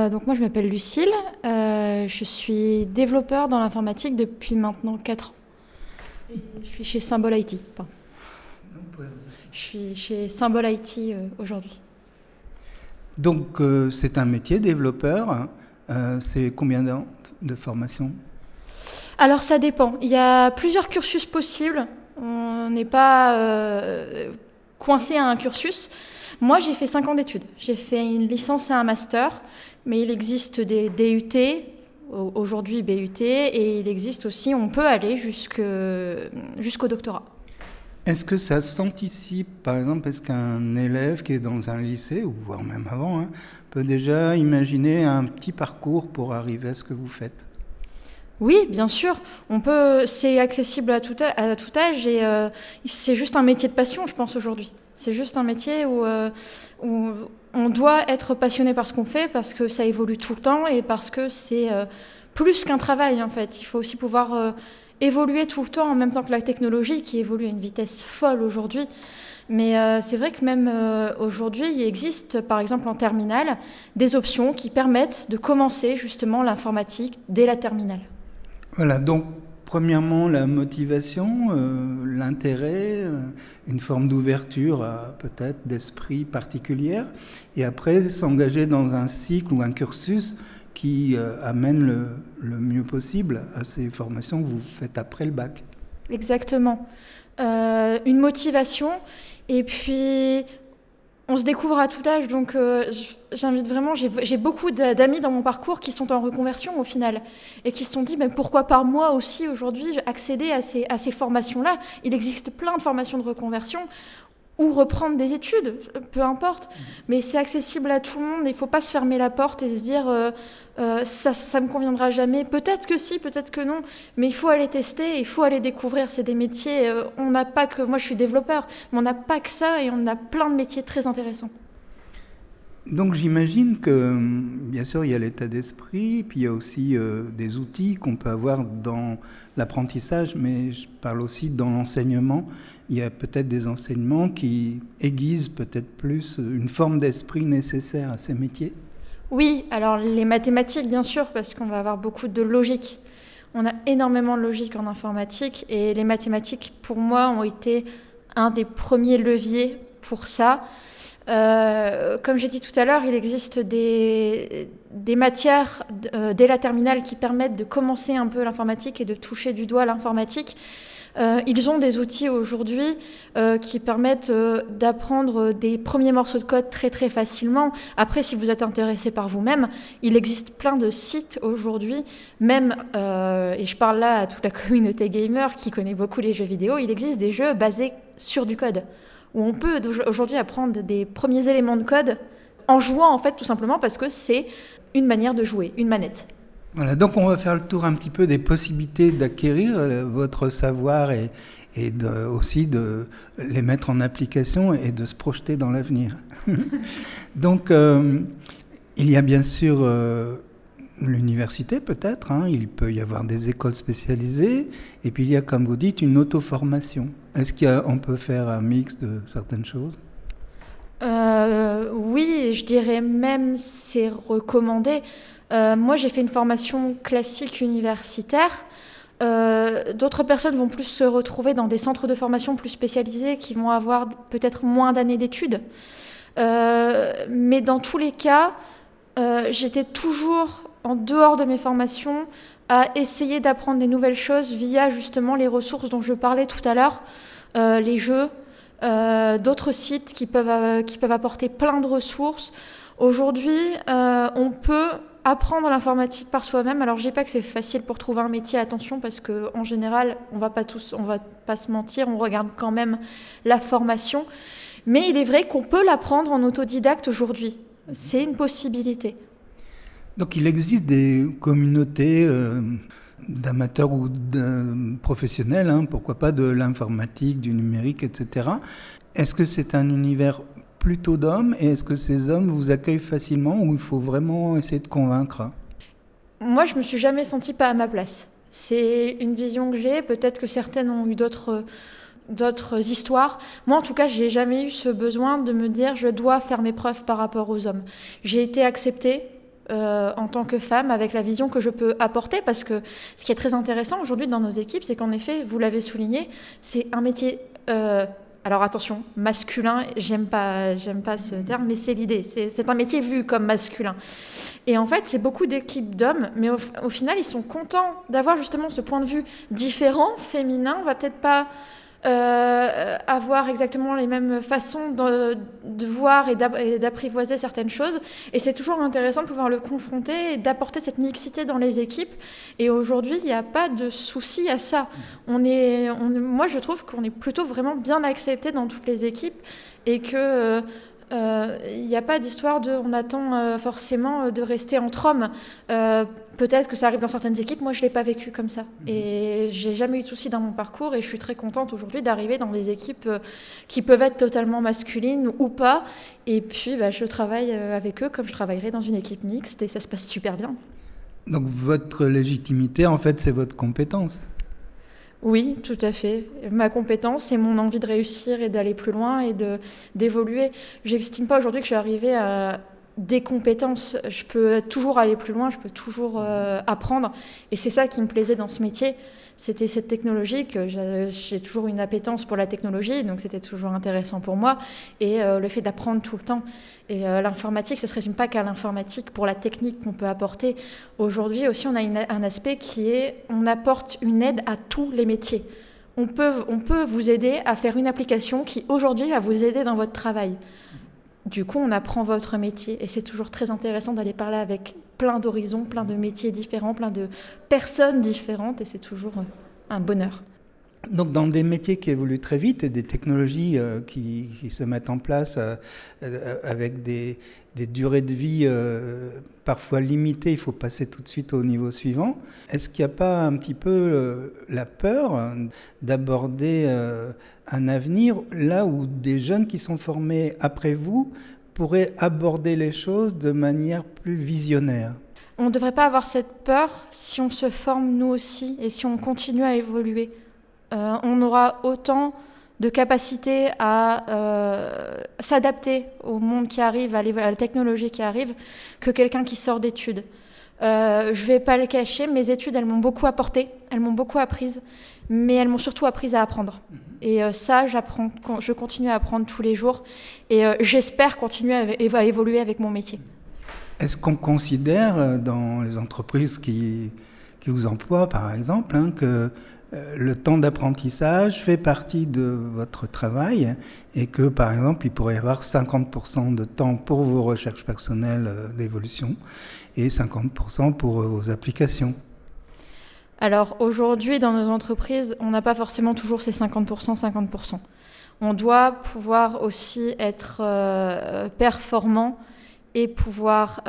Donc moi je m'appelle Lucille, je suis développeur dans l'informatique depuis maintenant 4 ans. Et je suis chez Symbol IT. Pardon. Je suis chez Symbol IT aujourd'hui. Donc c'est un métier, développeur. C'est combien d'ans de formation ? Alors ça dépend, il y a plusieurs cursus possibles, on n'est pas coincé à un cursus. Moi j'ai fait 5 ans d'études, j'ai fait une licence et un master, mais il existe des DUT, aujourd'hui BUT, et il existe aussi, on peut aller jusqu'au doctorat. Est-ce que ça s'anticipe, par exemple, est-ce qu'un élève qui est dans un lycée, ou voire même avant, peut déjà imaginer un petit parcours pour arriver à ce que vous faites ? Oui, bien sûr. C'est accessible à tout âge et c'est juste un métier de passion, je pense, aujourd'hui. C'est juste un métier où on doit être passionné par ce qu'on fait parce que ça évolue tout le temps et parce que c'est plus qu'un travail, en fait. Il faut aussi pouvoir évoluer tout le temps en même temps que la technologie qui évolue à une vitesse folle aujourd'hui. Mais c'est vrai que même aujourd'hui, il existe, par exemple en terminale, des options qui permettent de commencer justement l'informatique dès la terminale. Voilà, donc premièrement la motivation, l'intérêt, une forme d'ouverture peut-être d'esprit particulière, et après s'engager dans un cycle ou un cursus qui amène le mieux possible à ces formations que vous faites après le bac. Exactement. Une motivation, et puis on se découvre à tout âge, donc j'invite vraiment, j'ai beaucoup d'amis dans mon parcours qui sont en reconversion au final, et qui se sont dit pourquoi pas moi aussi aujourd'hui accéder à ces formations-là. Il existe plein de formations de reconversion, ou reprendre des études, peu importe, mais c'est accessible à tout le monde, il ne faut pas se fermer la porte et se dire ça ne me conviendra jamais, peut-être que si, peut-être que non, mais il faut aller tester, il faut aller découvrir, c'est des métiers, on n'a pas que, moi je suis développeur, mais on n'a pas que ça et on a plein de métiers très intéressants. Donc j'imagine que, bien sûr, il y a l'état d'esprit, puis il y a aussi des outils qu'on peut avoir dans l'apprentissage, mais je parle aussi dans l'enseignement. Il y a peut-être des enseignements qui aiguisent peut-être plus une forme d'esprit nécessaire à ces métiers. Oui, alors les mathématiques, bien sûr, parce qu'on va avoir beaucoup de logique. On a énormément de logique en informatique, et les mathématiques, pour moi, ont été un des premiers leviers pour ça. Comme j'ai dit tout à l'heure, il existe des matières dès la terminale qui permettent de commencer un peu l'informatique et de toucher du doigt l'informatique. Ils ont des outils aujourd'hui qui permettent d'apprendre des premiers morceaux de code très très facilement. Après, si vous êtes intéressé par vous-même, il existe plein de sites aujourd'hui, même, et je parle là à toute la communauté gamer qui connaît beaucoup les jeux vidéo, il existe des jeux basés sur du code, où on peut aujourd'hui apprendre des premiers éléments de code en jouant, en fait, tout simplement parce que c'est une manière de jouer, une manette. Voilà, donc on va faire le tour un petit peu des possibilités d'acquérir votre savoir et aussi de les mettre en application et de se projeter dans l'avenir. Donc il y a bien sûr l'université peut-être, il peut y avoir des écoles spécialisées, et puis il y a, comme vous dites, une auto-formation. Est-ce qu'on peut faire un mix de certaines choses ? Oui, je dirais même c'est recommandé. Moi, j'ai fait une formation classique universitaire. D'autres personnes vont plus se retrouver dans des centres de formation plus spécialisés qui vont avoir peut-être moins d'années d'études. Mais dans tous les cas, j'étais toujours en dehors de mes formations à essayer d'apprendre des nouvelles choses via justement les ressources dont je parlais tout à l'heure, les jeux, d'autres sites qui peuvent apporter plein de ressources. Aujourd'hui, on peut apprendre l'informatique par soi-même. Alors je dis pas que c'est facile pour trouver un métier, attention, parce que en général, on va pas se mentir, on regarde quand même la formation. Mais il est vrai qu'on peut l'apprendre en autodidacte aujourd'hui. C'est une possibilité. Donc il existe des communautés d'amateurs ou de professionnels, pourquoi pas de l'informatique, du numérique, etc. Est-ce que c'est un univers plutôt d'hommes, et est-ce que ces hommes vous accueillent facilement ou il faut vraiment essayer de convaincre ? Moi, je me suis jamais sentie pas à ma place. C'est une vision que j'ai. Peut-être que certaines ont eu d'autres histoires. Moi, en tout cas, j'ai jamais eu ce besoin de me dire je dois faire mes preuves par rapport aux hommes. J'ai été acceptée en tant que femme, avec la vision que je peux apporter, parce que ce qui est très intéressant aujourd'hui dans nos équipes, c'est qu'en effet, vous l'avez souligné, c'est un métier... alors attention, masculin, j'aime pas ce terme, mais c'est l'idée. C'est un métier vu comme masculin. Et en fait, c'est beaucoup d'équipes d'hommes, mais au final, ils sont contents d'avoir justement ce point de vue différent, féminin. On va peut-être pas avoir exactement les mêmes façons de voir et d'apprivoiser certaines choses. Et c'est toujours intéressant de pouvoir le confronter et d'apporter cette mixité dans les équipes. Et aujourd'hui, il n'y a pas de souci à ça. Moi, je trouve qu'on est plutôt vraiment bien accepté dans toutes les équipes et que... il n'y a pas d'histoire on attend forcément de rester entre hommes. Peut-être que ça arrive dans certaines équipes, moi je ne l'ai pas vécu comme ça. Et j'ai jamais eu de soucis dans mon parcours et je suis très contente aujourd'hui d'arriver dans des équipes qui peuvent être totalement masculines ou pas. Et puis je travaille avec eux comme je travaillerais dans une équipe mixte et ça se passe super bien. Donc votre légitimité, en fait, c'est votre compétence. Oui, tout à fait. Ma compétence, c'est mon envie de réussir et d'aller plus loin et d'évoluer. Je n'estime pas aujourd'hui que je suis arrivée à des compétences. Je peux toujours aller plus loin, je peux toujours apprendre. Et c'est ça qui me plaisait dans ce métier. C'était cette technologie que j'ai toujours une appétence pour la technologie, donc c'était toujours intéressant pour moi. Et le fait d'apprendre tout le temps. Et l'informatique, ça ne se résume pas qu'à l'informatique pour la technique qu'on peut apporter. Aujourd'hui aussi, on a un aspect qui est, on apporte une aide à tous les métiers. On peut vous aider à faire une application qui aujourd'hui va vous aider dans votre travail. Du coup, on apprend votre métier et c'est toujours très intéressant d'aller parler avec plein d'horizons, plein de métiers différents, plein de personnes différentes et c'est toujours un bonheur. Donc dans des métiers qui évoluent très vite et des technologies qui se mettent en place avec des durées de vie parfois limitées, il faut passer tout de suite au niveau suivant. Est-ce qu'il n'y a pas un petit peu la peur d'aborder un avenir là où des jeunes qui sont formés après vous pourraient aborder les choses de manière plus visionnaire ? On ne devrait pas avoir cette peur si on se forme nous aussi et si on continue à évoluer. On aura autant de capacité à s'adapter au monde qui arrive, à la technologie qui arrive, que quelqu'un qui sort d'études. Je ne vais pas le cacher, mes études, elles m'ont beaucoup apporté, elles m'ont beaucoup apprise, mais elles m'ont surtout apprise à apprendre. Et ça, je continue à apprendre tous les jours et j'espère continuer à évoluer avec mon métier. Est-ce qu'on considère dans les entreprises qui vous emploient, par exemple, que le temps d'apprentissage fait partie de votre travail et que, par exemple, il pourrait y avoir 50% de temps pour vos recherches personnelles d'évolution et 50% pour vos applications? Alors aujourd'hui, dans nos entreprises, on n'a pas forcément toujours ces 50%, 50%. On doit pouvoir aussi être performant et pouvoir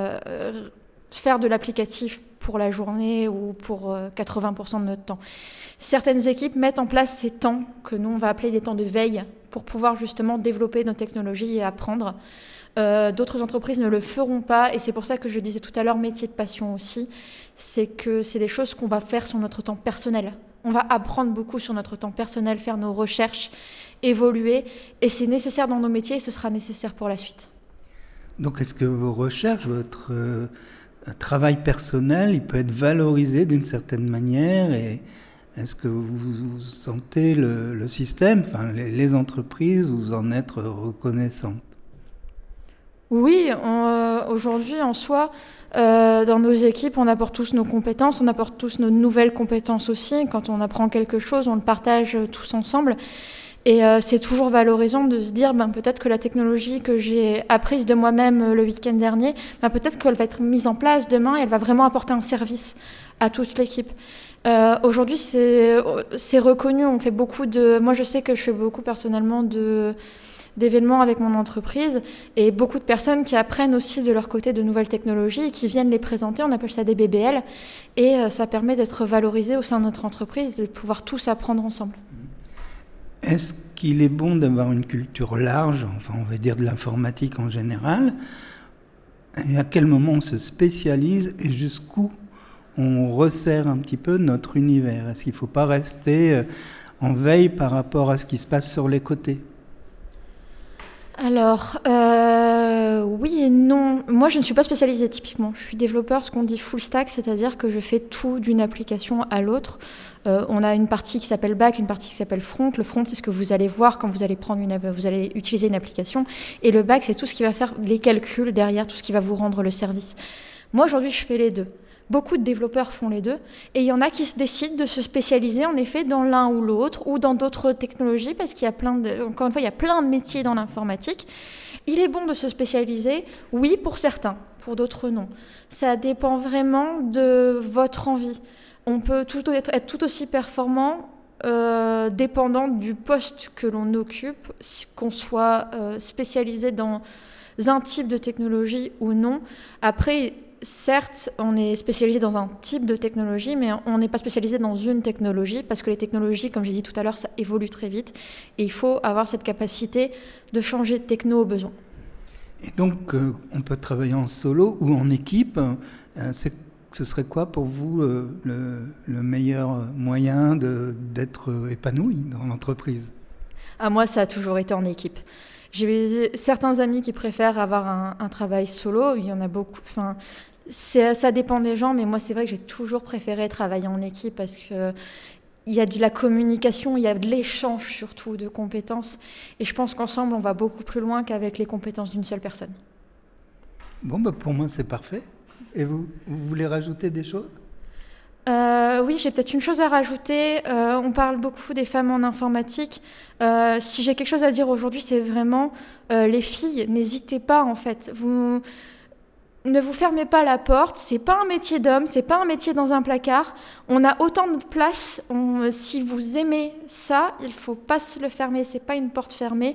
faire de l'applicatif pour la journée ou pour 80% de notre temps. Certaines équipes mettent en place ces temps que nous, on va appeler des temps de veille pour pouvoir justement développer nos technologies et apprendre. D'autres entreprises ne le feront pas et c'est pour ça que je disais tout à l'heure métier de passion aussi, c'est que c'est des choses qu'on va faire sur notre temps personnel. On va apprendre beaucoup sur notre temps personnel, faire nos recherches, évoluer et c'est nécessaire dans nos métiers et ce sera nécessaire pour la suite. Donc est-ce que vos recherches, votre travail personnel, il peut être valorisé d'une certaine manière et est-ce que vous sentez le système, enfin les entreprises, vous en être reconnaissantes? Oui, aujourd'hui en soi, dans nos équipes, on apporte tous nos compétences, on apporte tous nos nouvelles compétences aussi. Quand on apprend quelque chose, on le partage tous ensemble. Et c'est toujours valorisant de se dire peut-être que la technologie que j'ai apprise de moi-même le week-end dernier, peut-être qu'elle va être mise en place demain et elle va vraiment apporter un service à toute l'équipe. Aujourd'hui, c'est reconnu. On fait beaucoup moi, je sais que je fais beaucoup personnellement d'événements avec mon entreprise et beaucoup de personnes qui apprennent aussi de leur côté de nouvelles technologies et qui viennent les présenter. On appelle ça des BBL et ça permet d'être valorisé au sein de notre entreprise, de pouvoir tous apprendre ensemble. Est-ce qu'il est bon d'avoir une culture large, enfin on va dire de l'informatique en général, et à quel moment on se spécialise et jusqu'où on resserre un petit peu notre univers? Est-ce qu'il ne faut pas rester en veille par rapport à ce qui se passe sur les côtés? Alors, oui et non. Moi, je ne suis pas spécialisée typiquement. Je suis développeur, ce qu'on dit full stack, c'est-à-dire que je fais tout d'une application à l'autre. On a une partie qui s'appelle back, une partie qui s'appelle front. Le front, c'est ce que vous allez voir quand vous allez vous allez utiliser une application. Et le back, c'est tout ce qui va faire les calculs derrière, tout ce qui va vous rendre le service. Moi, aujourd'hui, je fais les deux. Beaucoup de développeurs font les deux, et il y en a qui se décident de se spécialiser en effet dans l'un ou l'autre, ou dans d'autres technologies, parce qu'il y a encore une fois, il y a plein de métiers dans l'informatique. Il est bon de se spécialiser, oui, pour certains, pour d'autres non. Ça dépend vraiment de votre envie. On peut être tout aussi performant, dépendant du poste que l'on occupe, qu'on soit spécialisé dans un type de technologie ou non. Après, certes, on est spécialisé dans un type de technologie, mais on n'est pas spécialisé dans une technologie, parce que les technologies, comme j'ai dit tout à l'heure, ça évolue très vite, et il faut avoir cette capacité de changer de techno au besoin. Et donc, on peut travailler en solo ou en équipe. Ce serait quoi pour vous le meilleur moyen d'être épanoui dans l'entreprise ? Moi, ça a toujours été en équipe. J'ai certains amis qui préfèrent avoir un travail solo. Il y en a beaucoup. Enfin, ça dépend des gens, mais moi, c'est vrai que j'ai toujours préféré travailler en équipe parce que il y a de la communication, il y a de l'échange surtout de compétences. Et je pense qu'ensemble, on va beaucoup plus loin qu'avec les compétences d'une seule personne. Bon, pour moi, c'est parfait. Et vous voulez rajouter des choses ? Oui, j'ai peut-être une chose à rajouter. On parle beaucoup des femmes en informatique. Si j'ai quelque chose à dire aujourd'hui, c'est vraiment les filles, n'hésitez pas en fait. Vous ne vous fermez pas la porte. C'est pas un métier d'homme, c'est pas un métier dans un placard. On a autant de place. Si vous aimez ça, il faut pas se le fermer. C'est pas une porte fermée.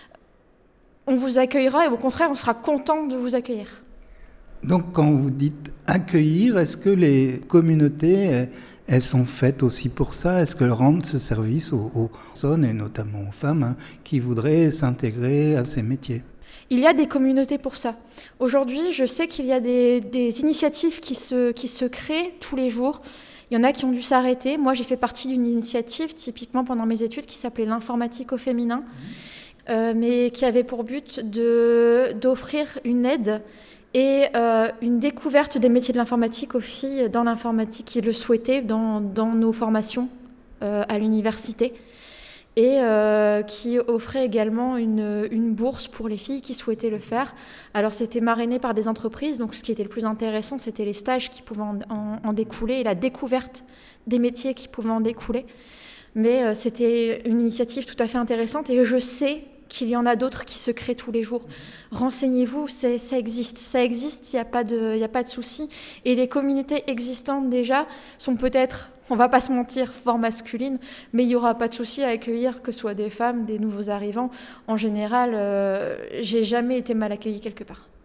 On vous accueillera et au contraire, on sera content de vous accueillir. Donc, quand vous dites accueillir, est-ce que les communautés, elles sont faites aussi pour ça ? Est-ce qu'elles rendent ce service aux personnes, et notamment aux femmes, qui voudraient s'intégrer à ces métiers ? Il y a des communautés pour ça. Aujourd'hui, je sais qu'il y a des initiatives qui se créent tous les jours. Il y en a qui ont dû s'arrêter. Moi, j'ai fait partie d'une initiative, typiquement pendant mes études, qui s'appelait l'informatique au féminin, mais qui avait pour but d'offrir une aide et une découverte des métiers de l'informatique aux filles dans l'informatique qui le souhaitaient dans nos formations à l'université, et qui offrait également une bourse pour les filles qui souhaitaient le faire. Alors c'était marrainé par des entreprises, donc ce qui était le plus intéressant, c'était les stages qui pouvaient en découler et la découverte des métiers qui pouvaient en découler. Mais c'était une initiative tout à fait intéressante, et je sais qu'il y en a d'autres qui se créent tous les jours. Renseignez-vous, ça existe, il n'y a pas de souci. Et les communautés existantes déjà sont peut-être, on ne va pas se mentir, fort masculines, mais il n'y aura pas de souci à accueillir que ce soit des femmes, des nouveaux arrivants. En général, j'ai jamais été mal accueillie quelque part.